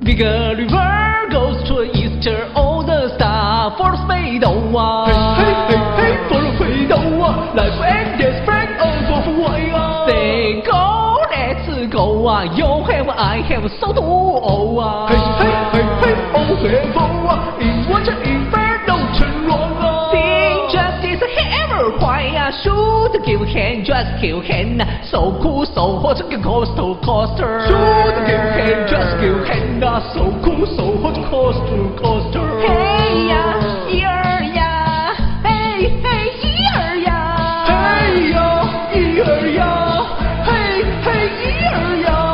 big river goes to easter, all the star for speed啊！ 嘿嘿嘿，for speed 啊！Life and death break all for way 啊 ！Say go, let's go 啊 ！You have, I have, so do all 啊！ 嘿嘿嘿嘿，all have 啊！因我这一辈都沉沦啊 ！Sing justice hammer 快呀 ！Shoot give hand, just give hand 啊 ！So cool, so hot, coast to coaster。 Shoot give hand, just give hand 啊！So cool, so hot, coast to